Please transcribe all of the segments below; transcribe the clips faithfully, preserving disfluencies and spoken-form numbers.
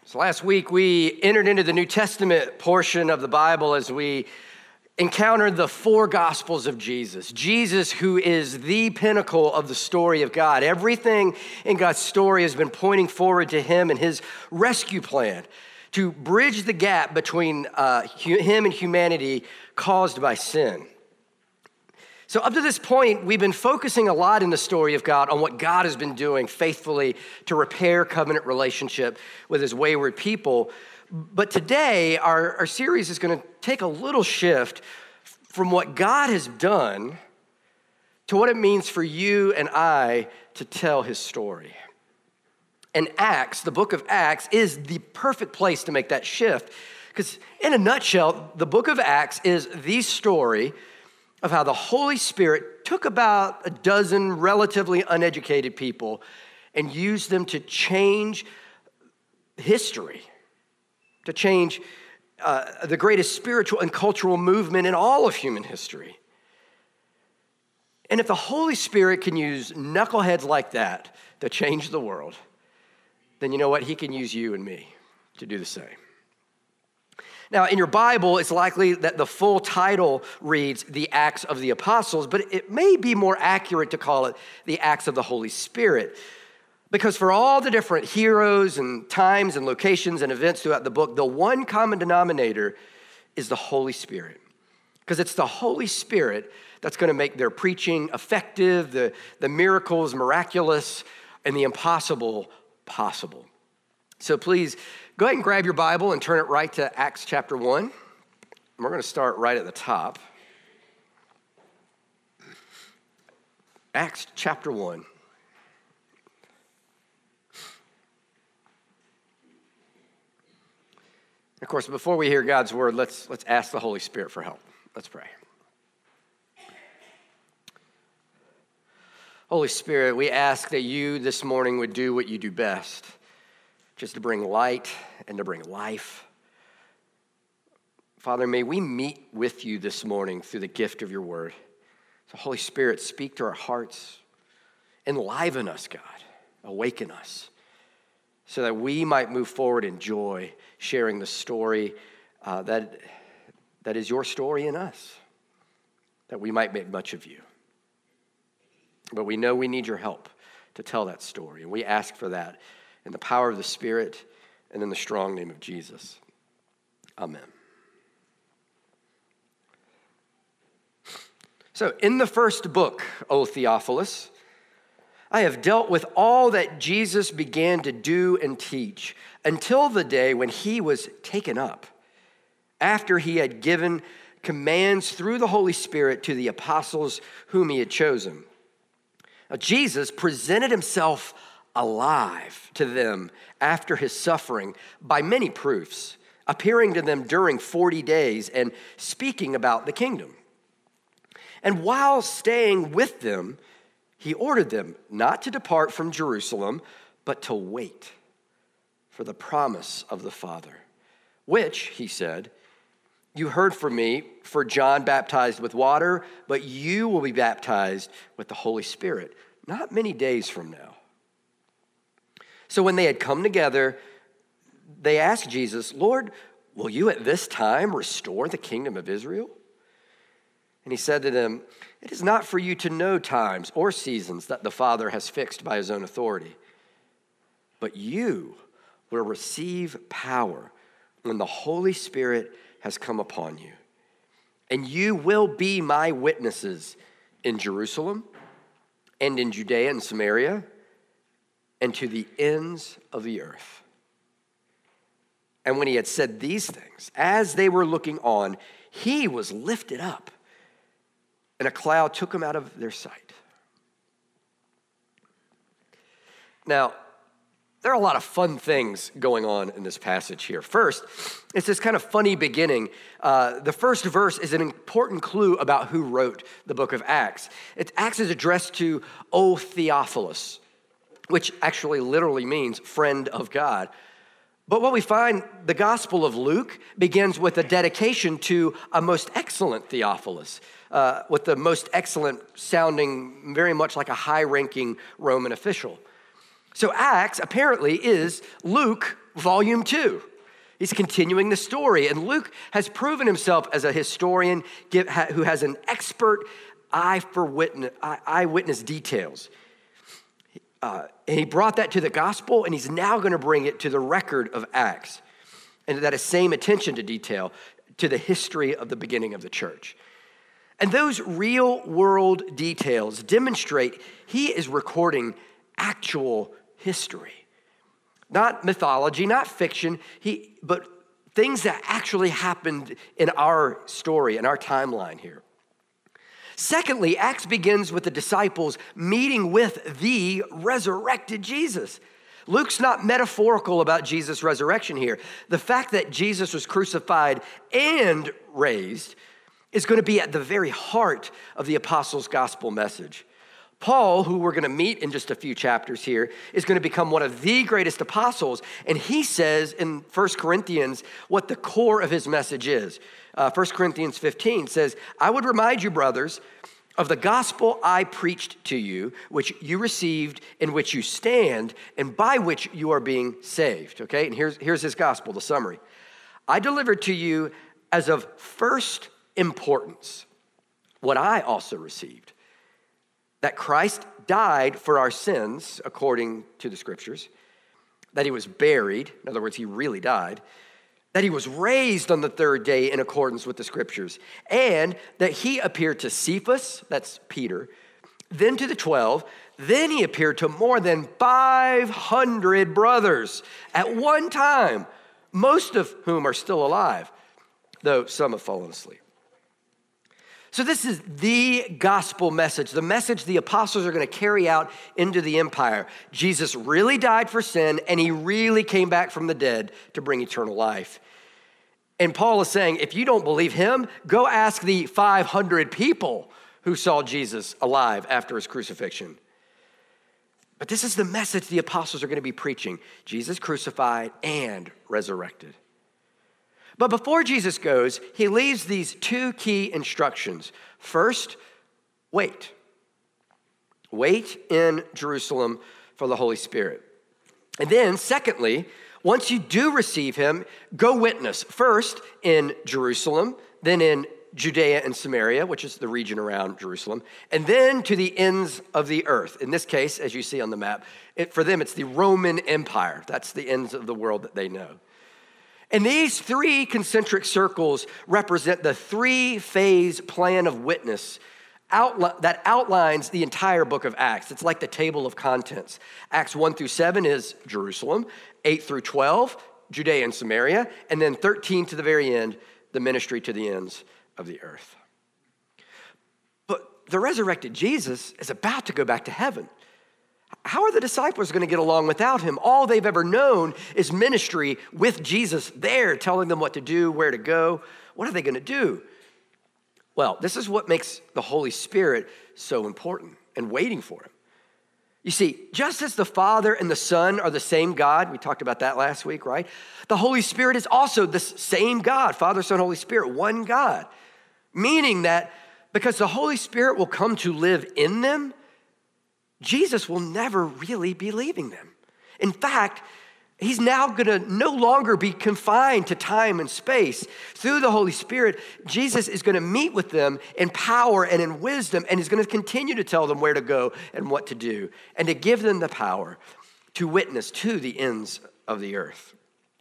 So last week we entered into the New Testament portion of the Bible as we encountered the four Gospels of Jesus. Jesus, who is the pinnacle of the story of God. Everything in God's story has been pointing forward to him and his rescue plan to bridge the gap between uh, him and humanity caused by sin. So up to this point, we've been focusing a lot in the story of God on what God has been doing faithfully to repair covenant relationship with his wayward people. But today, our, our series is going to take a little shift from what God has done to what it means for you and I to tell his story. And Acts, the book of Acts, is the perfect place to make that shift. Because in a nutshell, the book of Acts is the story of how the Holy Spirit took about a dozen relatively uneducated people and used them to change history, to change uh, the greatest spiritual and cultural movement in all of human history. And if the Holy Spirit can use knuckleheads like that to change the world, then you know what? He can use you and me to do the same. Now, in your Bible, it's likely that the full title reads The Acts of the Apostles, but it may be more accurate to call it The Acts of the Holy Spirit. Because for all the different heroes and times and locations and events throughout the book, the one common denominator is the Holy Spirit. Because it's the Holy Spirit that's going to make their preaching effective, the, the miracles miraculous, and the impossible possible. So please, go ahead and grab your Bible and turn it right to Acts chapter one. And we're going to start right at the top. Acts chapter one. Of course, before we hear God's word, let's, let's ask the Holy Spirit for help. Let's pray. Holy Spirit, we ask that you this morning would do what you do best, just to bring light and to bring life. Father, may we meet with you this morning through the gift of your word. So Holy Spirit, speak to our hearts. Enliven us, God. Awaken us so that we might move forward in joy, sharing the story uh, that, that is your story in us, that we might make much of you. But we know we need your help to tell that story, and we ask for that in the power of the Spirit and in the strong name of Jesus. Amen. So in the first book, O Theophilus, I have dealt with all that Jesus began to do and teach until the day when he was taken up, after he had given commands through the Holy Spirit to the apostles whom he had chosen. Now, Jesus presented himself alive to them after his suffering by many proofs, appearing to them during forty days and speaking about the kingdom. And while staying with them, he ordered them not to depart from Jerusalem, but to wait for the promise of the Father, which, he said, you heard from me, for John baptized with water, but you will be baptized with the Holy Spirit not many days from now. So when they had come together, they asked Jesus, Lord, will you at this time restore the kingdom of Israel? And he said to them, it is not for you to know times or seasons that the Father has fixed by his own authority, but you will receive power when the Holy Spirit has come upon you. And you will be my witnesses in Jerusalem and in Judea and Samaria and to the ends of the earth. And when he had said these things, as they were looking on, he was lifted up, and a cloud took him out of their sight. Now, there are a lot of fun things going on in this passage here. First, it's this kind of funny beginning. Uh, the first verse is an important clue about who wrote the book of Acts. It, Acts is addressed to O Theophilus, which actually literally means friend of God. But what we find, the Gospel of Luke begins with a dedication to a most excellent Theophilus, uh, with the most excellent sounding very much like a high-ranking Roman official. So Acts apparently is Luke volume two. He's continuing the story. And Luke has proven himself as a historian who has an expert eye for witness, eyewitness details. Uh, and he brought that to the gospel, and he's now going to bring it to the record of Acts. And that same attention to detail to the history of the beginning of the church. And those real world details demonstrate he is recording actual history. Not mythology, not fiction, he, but things that actually happened in our story, in our timeline here. Secondly, Acts begins with the disciples meeting with the resurrected Jesus. Luke's not metaphorical about Jesus' resurrection here. The fact that Jesus was crucified and raised is going to be at the very heart of the apostles' gospel message. Paul, who we're going to meet in just a few chapters here, is going to become one of the greatest apostles. And he says in First Corinthians what the core of his message is. Uh, First Corinthians fifteen says, I would remind you, brothers, of the gospel I preached to you, which you received, in which you stand, and by which you are being saved. Okay, and here's, here's his gospel, the summary. I delivered to you as of first importance what I also received, that Christ died for our sins, according to the scriptures, that he was buried, in other words, he really died, that he was raised on the third day in accordance with the scriptures, and that he appeared to Cephas, that's Peter, then to the twelve, then he appeared to more than five hundred brothers at one time, most of whom are still alive, though some have fallen asleep. So this is the gospel message, the message the apostles are going to carry out into the empire. Jesus really died for sin, and he really came back from the dead to bring eternal life. And Paul is saying, if you don't believe him, go ask the five hundred people who saw Jesus alive after his crucifixion. But this is the message the apostles are going to be preaching: Jesus crucified and resurrected. But before Jesus goes, he leaves these two key instructions. First, wait. Wait in Jerusalem for the Holy Spirit. And then, secondly, once you do receive him, go witness. First in Jerusalem, then in Judea and Samaria, which is the region around Jerusalem, and then to the ends of the earth. In this case, as you see on the map, it, for them, it's the Roman Empire. That's the ends of the world that they know. And these three concentric circles represent the three-phase plan of witness outli- that outlines the entire book of Acts. It's like the table of contents. Acts one through seven is Jerusalem, eight through twelve, Judea and Samaria, and then thirteen to the very end, the ministry to the ends of the earth. But the resurrected Jesus is about to go back to heaven. How are the disciples going to get along without him? All they've ever known is ministry with Jesus there, telling them what to do, where to go. What are they going to do? Well, this is what makes the Holy Spirit so important and waiting for him. You see, just as the Father and the Son are the same God, we talked about that last week, right? The Holy Spirit is also the same God, Father, Son, Holy Spirit, one God. Meaning that because the Holy Spirit will come to live in them, Jesus will never really be leaving them. In fact, he's now gonna no longer be confined to time and space. Through the Holy Spirit, Jesus is gonna meet with them in power and in wisdom, and he's gonna continue to tell them where to go and what to do, and to give them the power to witness to the ends of the earth.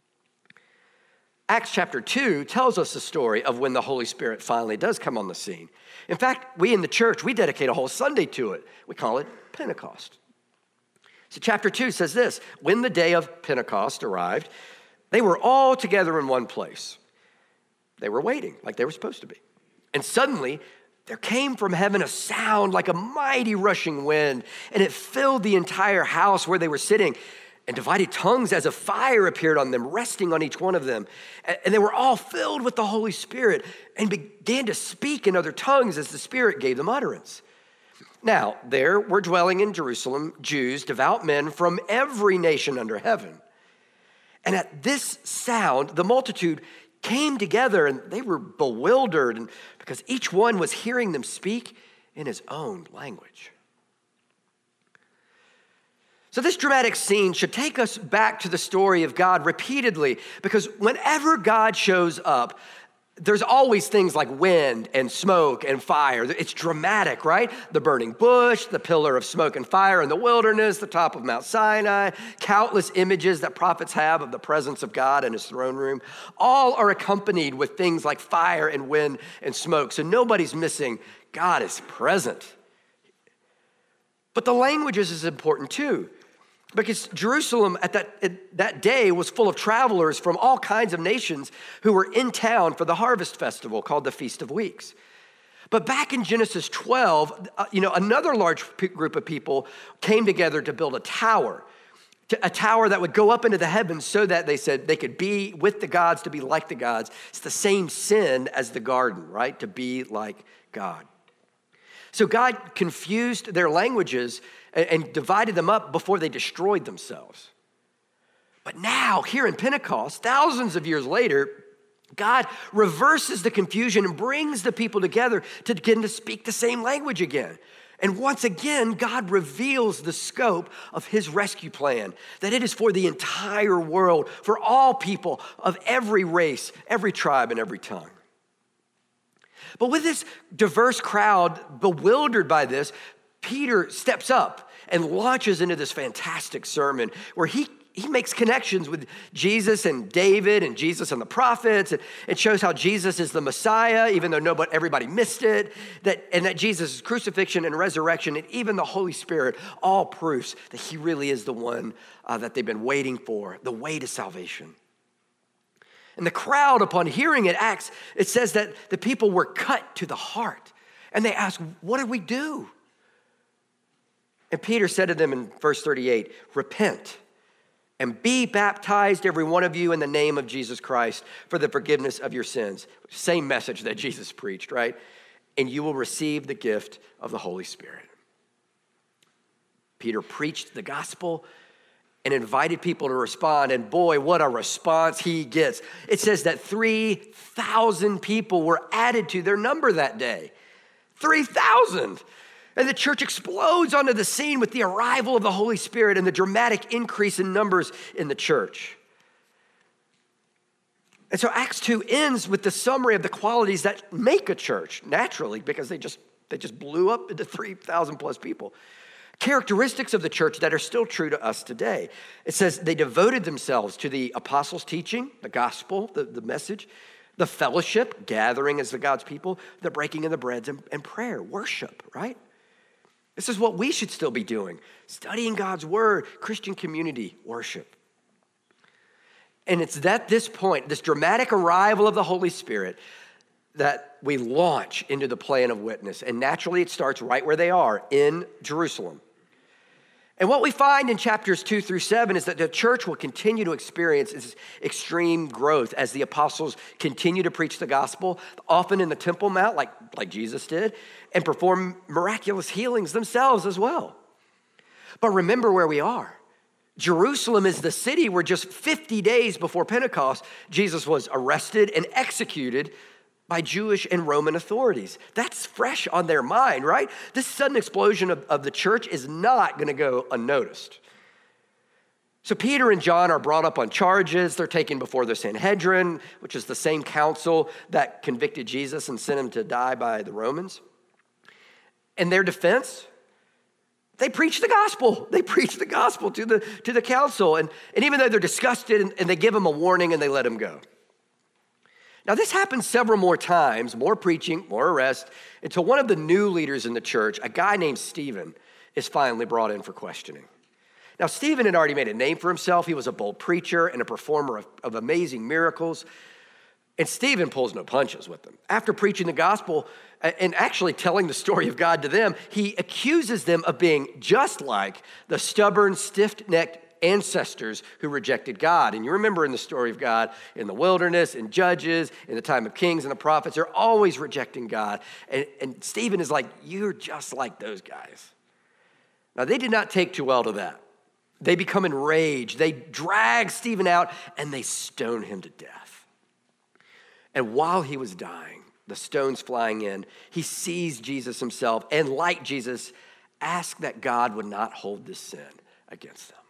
Acts chapter two tells us the story of when the Holy Spirit finally does come on the scene. In fact, we in the church, we dedicate a whole Sunday to it. We call it Pentecost. So chapter two says this: when the day of Pentecost arrived, they were all together in one place. They were waiting like they were supposed to be. And suddenly there came from heaven a sound like a mighty rushing wind, and it filled the entire house where they were sitting. And divided tongues as a fire appeared on them, resting on each one of them. And they were all filled with the Holy Spirit and began to speak in other tongues as the Spirit gave them utterance. Now, there were dwelling in Jerusalem Jews, devout men from every nation under heaven. And at this sound, the multitude came together, and they were bewildered and because each one was hearing them speak in his own language. So this dramatic scene should take us back to the story of God repeatedly, because whenever God shows up, there's always things like wind and smoke and fire. It's dramatic, right? The burning bush, the pillar of smoke and fire in the wilderness, the top of Mount Sinai, countless images that prophets have of the presence of God in his throne room, all are accompanied with things like fire and wind and smoke. So nobody's missing. God is present. But the languages is important too, because Jerusalem at that, at that day was full of travelers from all kinds of nations who were in town for the harvest festival called the Feast of Weeks. But back in Genesis twelve, uh, you know, another large p- group of people came together to build a tower, to, a tower that would go up into the heavens so that they said they could be with the gods, to be like the gods. It's the same sin as the garden, right? To be like God. So God confused their languages and divided them up before they destroyed themselves. But now, here in Pentecost, thousands of years later, God reverses the confusion and brings the people together to begin to speak the same language again. And once again, God reveals the scope of his rescue plan, that it is for the entire world, for all people of every race, every tribe, and every tongue. But with this diverse crowd bewildered by this, Peter steps up and launches into this fantastic sermon where he, he makes connections with Jesus and David and Jesus and the prophets. And it shows how Jesus is the Messiah, even though nobody, everybody missed it, that, and that Jesus' crucifixion and resurrection and even the Holy Spirit, all proofs that he really is the one uh, that they've been waiting for, the way to salvation. And the crowd, upon hearing it, acts, it says that the people were cut to the heart. And they asked, what do we do? And Peter said to them in verse thirty-eight, repent and be baptized, every one of you, in the name of Jesus Christ for the forgiveness of your sins. Same message that Jesus preached, right? And you will receive the gift of the Holy Spirit. Peter preached the gospel and invited people to respond. And boy, what a response he gets. It says that three thousand people were added to their number that day. three thousand. And the church explodes onto the scene with the arrival of the Holy Spirit and the dramatic increase in numbers in the church. And so Acts two ends with the summary of the qualities that make a church, naturally, because they just, they just blew up into three thousand plus people. Characteristics of the church that are still true to us today. It says they devoted themselves to the apostles' teaching, the gospel, the, the message, the fellowship, gathering as the God's people, the breaking of the breads, and, and prayer, worship, right? This is what we should still be doing, studying God's word, Christian community, worship. And it's at this point, this dramatic arrival of the Holy Spirit, that we launch into the plan of witness. And naturally, it starts right where they are, in Jerusalem. And what we find in chapters two through seven is that the church will continue to experience this extreme growth as the apostles continue to preach the gospel, often in the Temple Mount, like, like Jesus did, and perform miraculous healings themselves as well. But remember where we are. Jerusalem is the city where just fifty days before Pentecost, Jesus was arrested and executed by Jewish and Roman authorities. That's fresh on their mind, right? This sudden explosion of, of the church is not going to go unnoticed. So Peter and John are brought up on charges. They're taken before the Sanhedrin, which is the same council that convicted Jesus and sent him to die by the Romans. In their defense, they preach the gospel. They preach the gospel to the, to the council. And, and even though they're disgusted, and, and they give him a warning and they let him go. Now, this happens several more times, more preaching, more arrest, until one of the new leaders in the church, a guy named Stephen, is finally brought in for questioning. Now, Stephen had already made a name for himself. He was a bold preacher and a performer of, of amazing miracles. And Stephen pulls no punches with them. After preaching the gospel and actually telling the story of God to them, he accuses them of being just like the stubborn, stiff-necked ancestors who rejected God. And you remember in the story of God, in the wilderness, in Judges, in the time of kings and the prophets, they're always rejecting God. And, and Stephen is like, you're just like those guys. Now, they did not take too well to that. They become enraged. They drag Stephen out and they stone him to death. And while he was dying, the stones flying in, he sees Jesus himself, and like Jesus, asked that God would not hold this sin against them.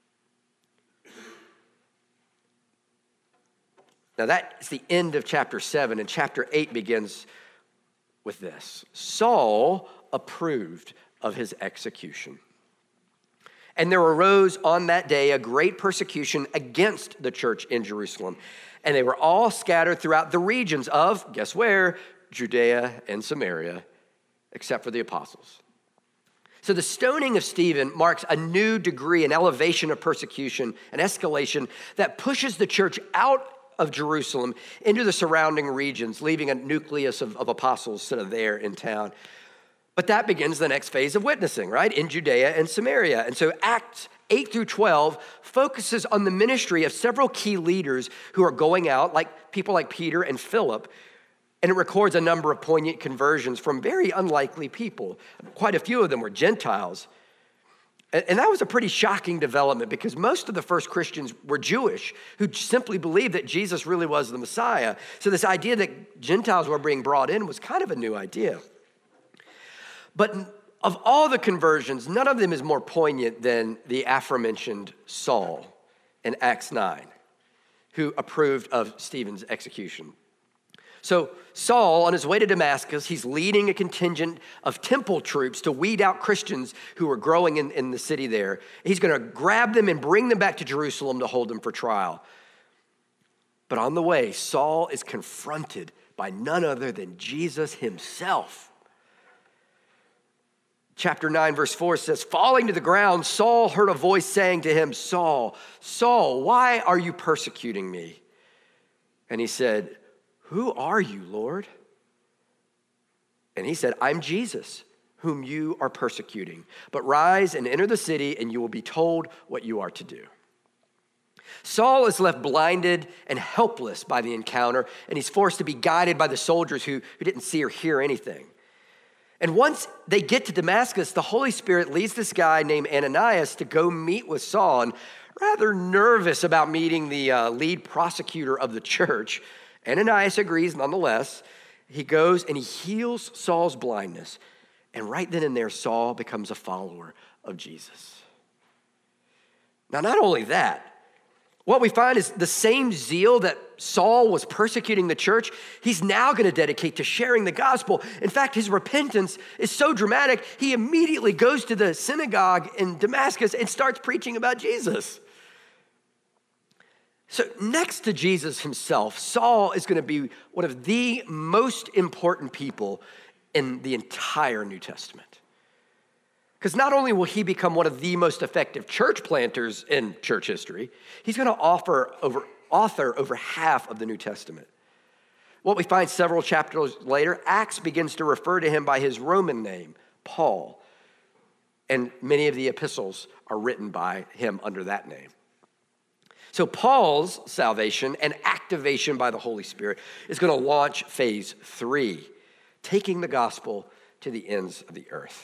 Now that's the end of chapter seven, and chapter eight begins with this. Saul approved of his execution. And there arose on that day a great persecution against the church in Jerusalem. And they were all scattered throughout the regions of, guess where? Judea and Samaria, except for the apostles. So the stoning of Stephen marks a new degree, an elevation of persecution, an escalation that pushes the church out of Jerusalem into the surrounding regions, leaving a nucleus of, of apostles sort of there in town. But that begins the next phase of witnessing, right? In Judea and Samaria. And so Acts eight through twelve focuses on the ministry of several key leaders who are going out, like people like Peter and Philip. And it records a number of poignant conversions from very unlikely people. Quite a few of them were Gentiles. And that was a pretty shocking development because most of the first Christians were Jewish who simply believed that Jesus really was the Messiah. So this idea that Gentiles were being brought in was kind of a new idea. But of all the conversions, none of them is more poignant than the aforementioned Saul in Acts nine, who approved of Stephen's execution. So Saul, on his way to Damascus, he's leading a contingent of temple troops to weed out Christians who were growing in, in the city there. He's going to grab them and bring them back to Jerusalem to hold them for trial. But on the way, Saul is confronted by none other than Jesus himself. Chapter nine, verse four says, falling to the ground, Saul heard a voice saying to him, Saul, Saul, why are you persecuting me? And he said, who are you, Lord? And he said, I'm Jesus, whom you are persecuting. But rise and enter the city, and you will be told what you are to do. Saul is left blinded and helpless by the encounter, and he's forced to be guided by the soldiers who, who didn't see or hear anything. And once they get to Damascus, the Holy Spirit leads this guy named Ananias to go meet with Saul. And rather nervous about meeting the uh, lead prosecutor of the church, Ananias agrees nonetheless. He goes and he heals Saul's blindness. And right then and there, Saul becomes a follower of Jesus. Now, not only that, what we find is the same zeal that Saul was persecuting the church, he's now going to dedicate to sharing the gospel. In fact, his repentance is so dramatic, he immediately goes to the synagogue in Damascus and starts preaching about Jesus. So next to Jesus himself, Saul is going to be one of the most important people in the entire New Testament. Because not only will he become one of the most effective church planters in church history, he's going to offer over, author over half of the New Testament. What we find several chapters later, Acts begins to refer to him by his Roman name, Paul. And many of the epistles are written by him under that name. So Paul's salvation and activation by the Holy Spirit is going to launch phase three, taking the gospel to the ends of the earth.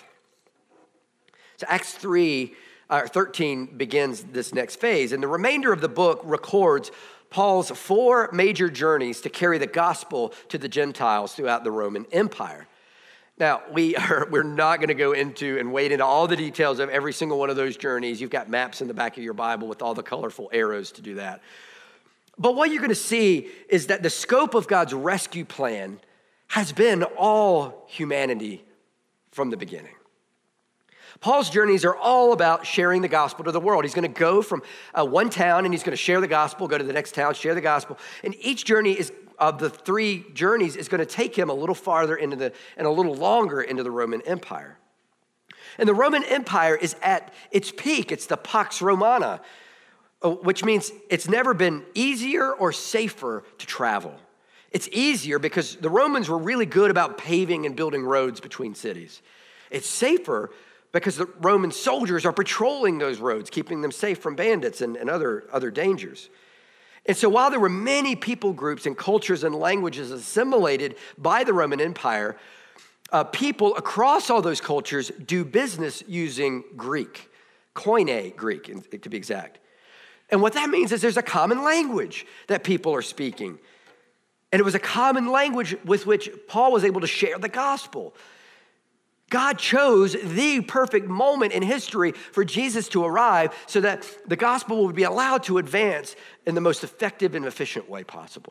So Acts three, uh, thirteen begins this next phase, and the remainder of the book records Paul's four major journeys to carry the gospel to the Gentiles throughout the Roman Empire. Now, we are, we're not going to go into and wade into all the details of every single one of those journeys. You've got maps in the back of your Bible with all the colorful arrows to do that. But what you're going to see is that the scope of God's rescue plan has been all humanity from the beginning. Paul's journeys are all about sharing the gospel to the world. He's going to go from uh, one town and he's going to share the gospel, go to the next town, share the gospel. And each journey is of the three journeys is going to take him a little farther into the, and a little longer into the Roman Empire. And the Roman Empire is at its peak. It's the Pax Romana, which means it's never been easier or safer to travel. It's easier because the Romans were really good about paving and building roads between cities. It's safer because the Roman soldiers are patrolling those roads, keeping them safe from bandits and, and other, other dangers. And so while there were many people groups and cultures and languages assimilated by the Roman Empire, uh, people across all those cultures do business using Greek, Koine Greek, to be exact. And what that means is there's a common language that people are speaking. And it was a common language with which Paul was able to share the gospel. God chose the perfect moment in history for Jesus to arrive so that the gospel would be allowed to advance in the most effective and efficient way possible.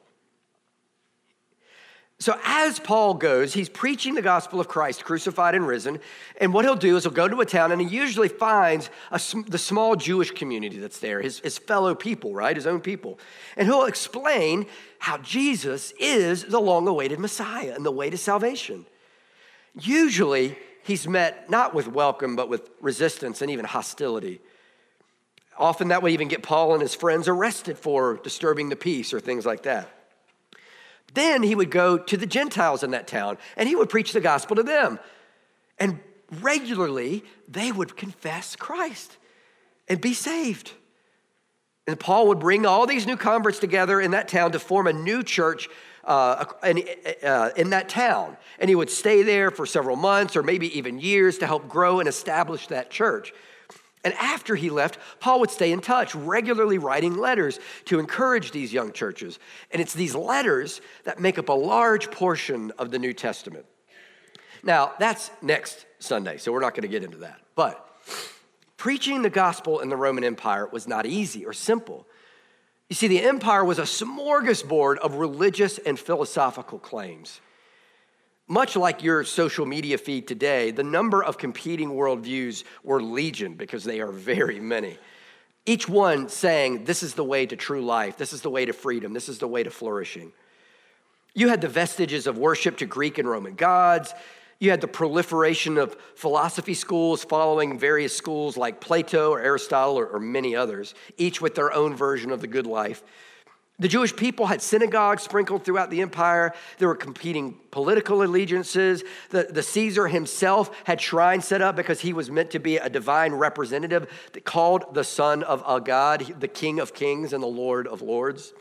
So as Paul goes, he's preaching the gospel of Christ crucified and risen. And what he'll do is he'll go to a town and he usually finds a, the small Jewish community that's there, his, his fellow people, right? His own people. And he'll explain how Jesus is the long-awaited Messiah and the way to salvation. Usually, he's met not with welcome, but with resistance and even hostility. Often that would even get Paul and his friends arrested for disturbing the peace or things like that. Then he would go to the Gentiles in that town and he would preach the gospel to them. And regularly, they would confess Christ and be saved. And Paul would bring all these new converts together in that town to form a new church Uh, in, uh, in that town. And he would stay there for several months or maybe even years to help grow and establish that church. And after he left, Paul would stay in touch, regularly writing letters to encourage these young churches. And it's these letters that make up a large portion of the New Testament. Now, that's next Sunday, so we're not going to get into that. But preaching the gospel in the Roman Empire was not easy or simple. You see, the empire was a smorgasbord of religious and philosophical claims. Much like your social media feed today, the number of competing worldviews were legion because they are very many. Each one saying, this is the way to true life, this is the way to freedom, this is the way to flourishing. You had the vestiges of worship to Greek and Roman gods. You had the proliferation of philosophy schools following various schools like Plato or Aristotle or, or many others, each with their own version of the good life. The Jewish people had synagogues sprinkled throughout the empire. There were competing political allegiances. The, the Caesar himself had shrines set up because he was meant to be a divine representative called the Son of a God, the King of Kings and the Lord of Lords.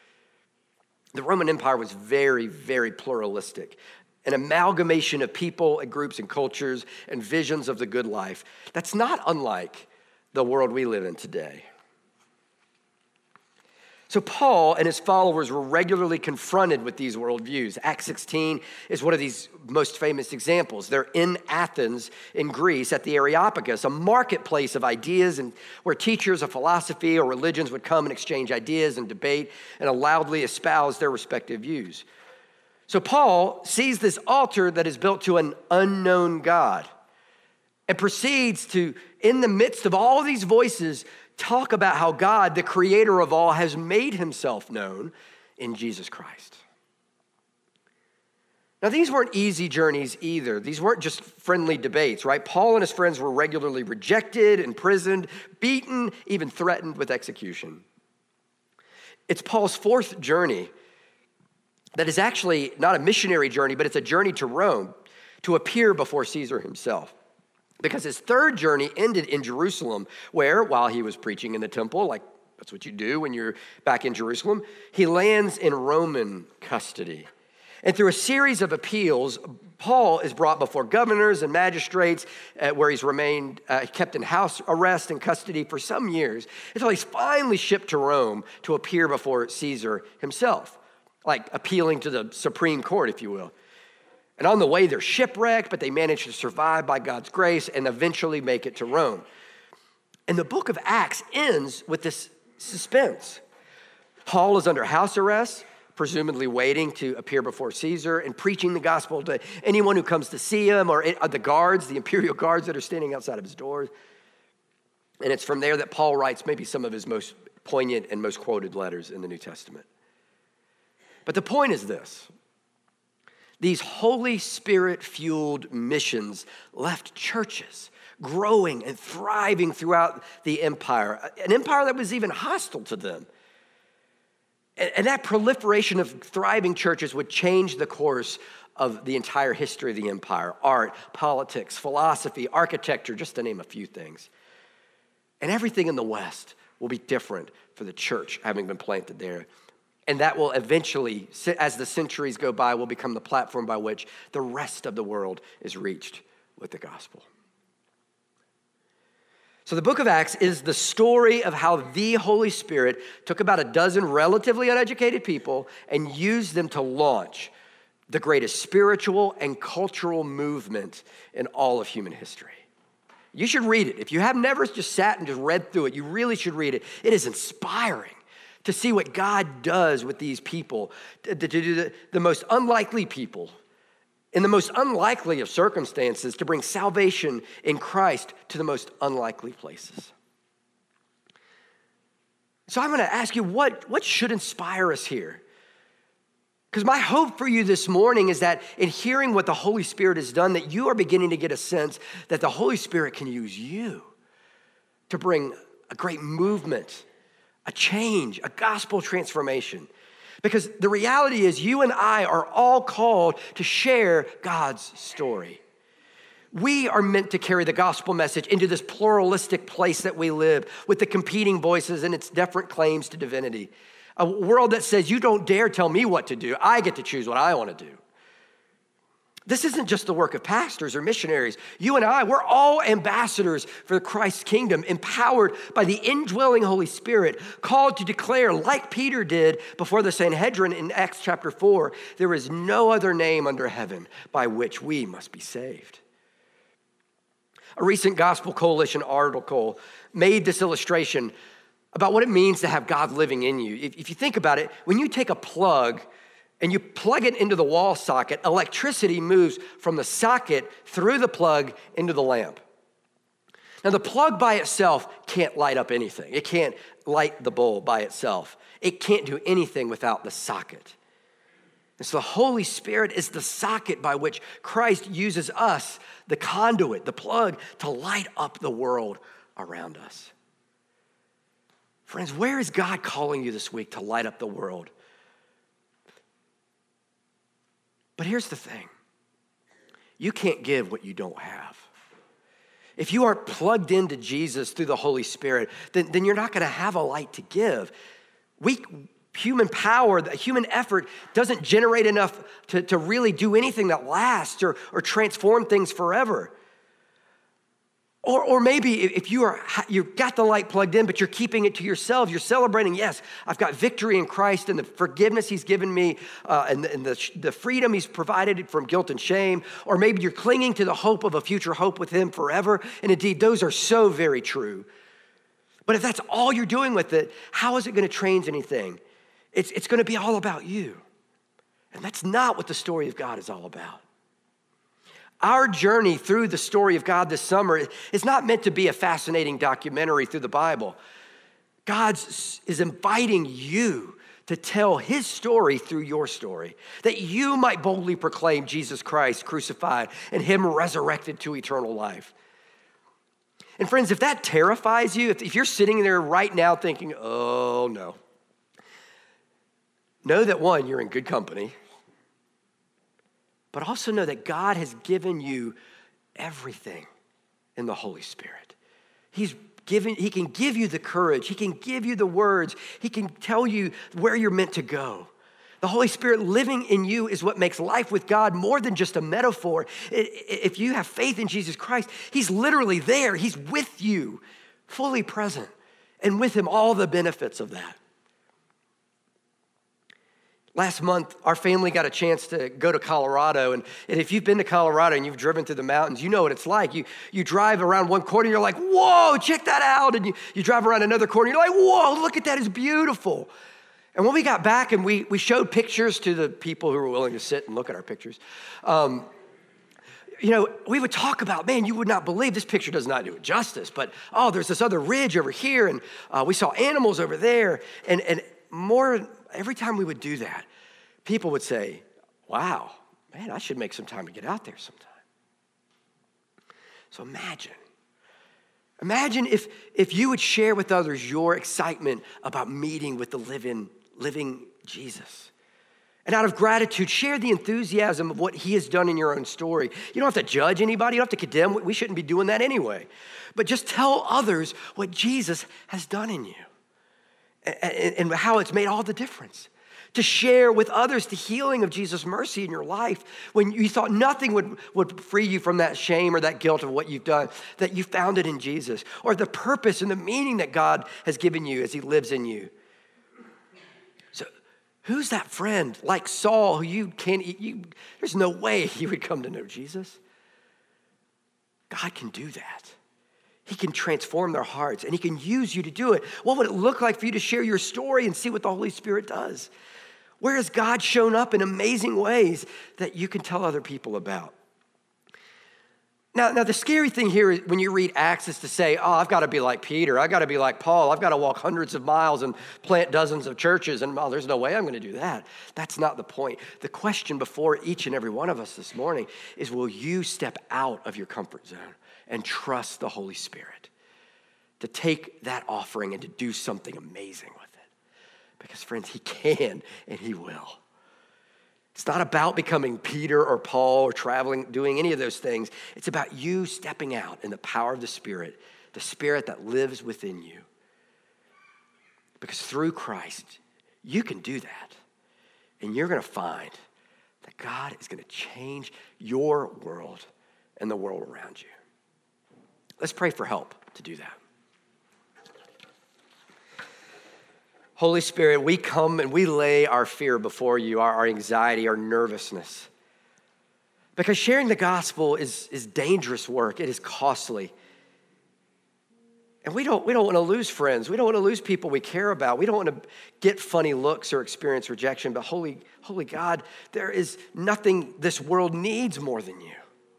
The Roman Empire was very, very pluralistic. An amalgamation of people and groups and cultures and visions of the good life. That's not unlike the world we live in today. So Paul and his followers were regularly confronted with these worldviews. Acts sixteen is one of these most famous examples. They're in Athens in Greece at the Areopagus, a marketplace of ideas and where teachers of philosophy or religions would come and exchange ideas and debate and loudly espouse their respective views. So Paul sees this altar that is built to an unknown God and proceeds to, in the midst of all these voices, talk about how God, the creator of all, has made himself known in Jesus Christ. Now, these weren't easy journeys either. These weren't just friendly debates, right? Paul and his friends were regularly rejected, imprisoned, beaten, even threatened with execution. It's Paul's fourth journey that is actually not a missionary journey, but it's a journey to Rome to appear before Caesar himself. Because his third journey ended in Jerusalem, where, while he was preaching in the temple, like that's what you do when you're back in Jerusalem, he lands in Roman custody. And through a series of appeals, Paul is brought before governors and magistrates, uh, where he's remained uh, kept in house arrest and custody for some years, until he's finally shipped to Rome to appear before Caesar himself, like appealing to the Supreme Court, if you will. And on the way, they're shipwrecked, but they manage to survive by God's grace and eventually make it to Rome. And the book of Acts ends with this suspense. Paul is under house arrest, presumably waiting to appear before Caesar and preaching the gospel to anyone who comes to see him, or the guards, the imperial guards that are standing outside of his doors. And it's from there that Paul writes maybe some of his most poignant and most quoted letters in the New Testament. But the point is this. These Holy Spirit-fueled missions left churches growing and thriving throughout the empire, an empire that was even hostile to them. And that proliferation of thriving churches would change the course of the entire history of the empire: art, politics, philosophy, architecture, just to name a few things. And everything in the West will be different for the church having been planted there. And that will eventually, as the centuries go by, will become the platform by which the rest of the world is reached with the gospel. So the book of Acts is the story of how the Holy Spirit took about a dozen relatively uneducated people and used them to launch the greatest spiritual and cultural movement in all of human history. You should read it. If you have never just sat and just read through it, you really should read it. It is inspiring to see what God does with these people, to, to do the, the most unlikely people in the most unlikely of circumstances, to bring salvation in Christ to the most unlikely places. So I'm going to ask you, what, what should inspire us here? Because my hope for you this morning is that in hearing what the Holy Spirit has done, that you are beginning to get a sense that the Holy Spirit can use you to bring a great movement, a change, a gospel transformation. Because the reality is you and I are all called to share God's story. We are meant to carry the gospel message into this pluralistic place that we live with the competing voices and its different claims to divinity. A world that says, you don't dare tell me what to do. I get to choose what I want to do. This isn't just the work of pastors or missionaries. You and I, we're all ambassadors for Christ's kingdom, empowered by the indwelling Holy Spirit, called to declare, like Peter did before the Sanhedrin in Acts chapter four, there is no other name under heaven by which we must be saved. A recent Gospel Coalition article made this illustration about what it means to have God living in you. If, if you think about it, when you take a plug and you plug it into the wall socket, electricity moves from the socket through the plug into the lamp. Now, the plug by itself can't light up anything. It can't light the bulb by itself. It can't do anything without the socket. And so the Holy Spirit is the socket by which Christ uses us, the conduit, the plug, to light up the world around us. Friends, where is God calling you this week to light up the world? But here's the thing. You can't give what you don't have. If you aren't plugged into Jesus through the Holy Spirit, then, then you're not going to have a light to give. We, human power, the human effort doesn't generate enough to, to really do anything that lasts or, or transform things forever. Or, or maybe if you are, you've got the light plugged in, but you're keeping it to yourself, you're celebrating, yes, I've got victory in Christ and the forgiveness he's given me uh, and, the, and the, the freedom he's provided from guilt and shame. Or maybe you're clinging to the hope of a future hope with him forever. And indeed, those are so very true. But if that's all you're doing with it, how is it going to change anything? It's, it's going to be all about you. And that's not what the story of God is all about. Our journey through the story of God this summer is not meant to be a fascinating documentary through the Bible. God is inviting you to tell his story through your story, that you might boldly proclaim Jesus Christ crucified and him resurrected to eternal life. And friends, if that terrifies you, if you're sitting there right now thinking, oh no, know that one, you're in good company. But also know that God has given you everything in the Holy Spirit. He's given, he can give you the courage. He can give you the words. He can tell you where you're meant to go. The Holy Spirit living in you is what makes life with God more than just a metaphor. If you have faith in Jesus Christ, he's literally there. He's with you, fully present, and with him all the benefits of that. Last month, our family got a chance to go to Colorado. And, and if you've been to Colorado and you've driven through the mountains, you know what it's like. You, you drive around one corner, you're like, whoa, check that out. And you, you drive around another corner, you're like, whoa, look at that, it's beautiful. And when we got back and we, we showed pictures to the people who were willing to sit and look at our pictures, um, you know, we would talk about, man, you would not believe, this picture does not do it justice, but, oh, there's this other ridge over here, and uh, we saw animals over there. And, and more, every time we would do that, people would say, wow, man, I should make some time to get out there sometime. So imagine, imagine if, if you would share with others your excitement about meeting with the living, living Jesus. And out of gratitude, share the enthusiasm of what he has done in your own story. You don't have to judge anybody. You don't have to condemn. We shouldn't be doing that anyway. But just tell others what Jesus has done in you and, and how it's made all the difference. To share with others the healing of Jesus' mercy in your life when you thought nothing would, would free you from that shame or that guilt of what you've done, that you found it in Jesus, or the purpose and the meaning that God has given you as he lives in you. So Who's that friend like Saul who you can't, you, there's no way he would come to know Jesus? God can do that. He can transform their hearts, and he can use you to do it. What would it look like for you to share your story and see what the Holy Spirit does? Where has God shown up in amazing ways that you can tell other people about? Now, now the scary thing here is when you read Acts is to say, oh, I've got to be like Peter. I've got to be like Paul. I've got to walk hundreds of miles and plant dozens of churches. And oh, there's no way I'm going to do that. That's not the point. The question before each and every one of us this morning is, will you step out of your comfort zone and trust the Holy Spirit to take that offering and to do something amazing with it? Because friends, he can and he will. It's not about becoming Peter or Paul or traveling, doing any of those things. It's about you stepping out in the power of the Spirit, the Spirit that lives within you. Because through Christ, you can do that. And you're going to find that God is going to change your world and the world around you. Let's pray for help to do that. Holy Spirit, we come and we lay our fear before you, our, our anxiety, our nervousness. Because sharing the gospel is, is dangerous work. It is costly. And we don't, we don't want to lose friends. We don't want to lose people we care about. We don't want to get funny looks or experience rejection. But holy, holy God, there is nothing this world needs more than you.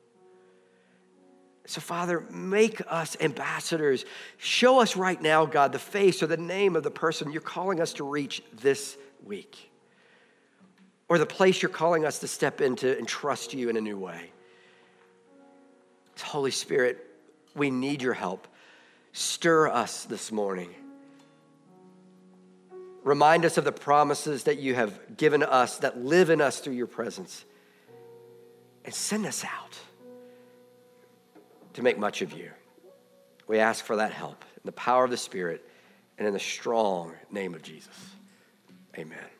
So, Father, make us ambassadors. Show us right now, God, the face or the name of the person you're calling us to reach this week, or the place you're calling us to step into and trust you in a new way. Holy Spirit, we need your help. Stir us this morning. Remind us of the promises that you have given us that live in us through your presence, and send us out to make much of you. We ask for that help in the power of the Spirit and in the strong name of Jesus. Amen.